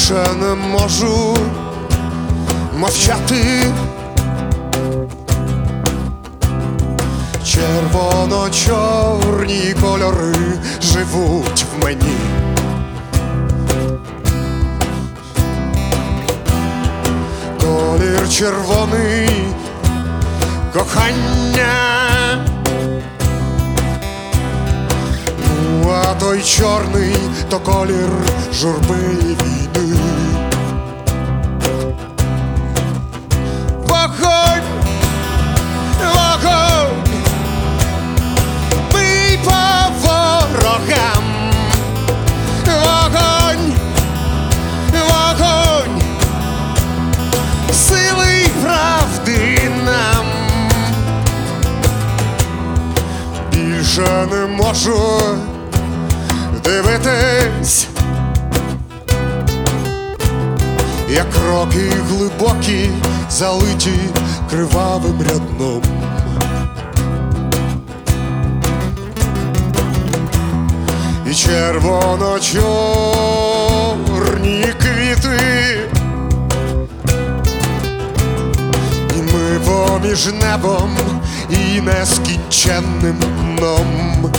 більше не можу мовчати. Червоно-чорні кольори живуть в мені. Колір червоний кохання, ну а той чорний то колір журби і війни. Вогонь, вогонь, бий по ворогам. Вогонь, вогонь, сили й правди нам. Більше не можу дивитись, як роки глибокі, залиті кривавим рядном. І червоно-чорні квіти, і ми поміж небом і нескінченним дном.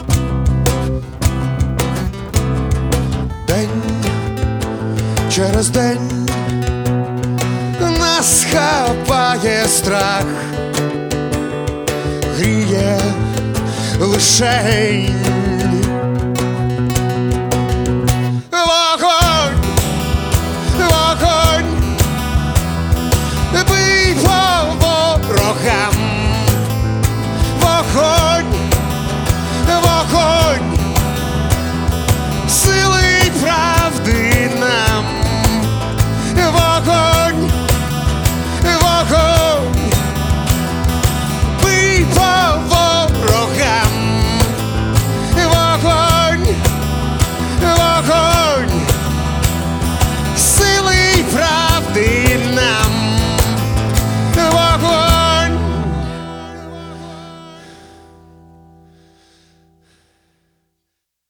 День через день нас хапає страх, гріє лишень. Вогонь, вогонь, бий по ворогам. Вогонь,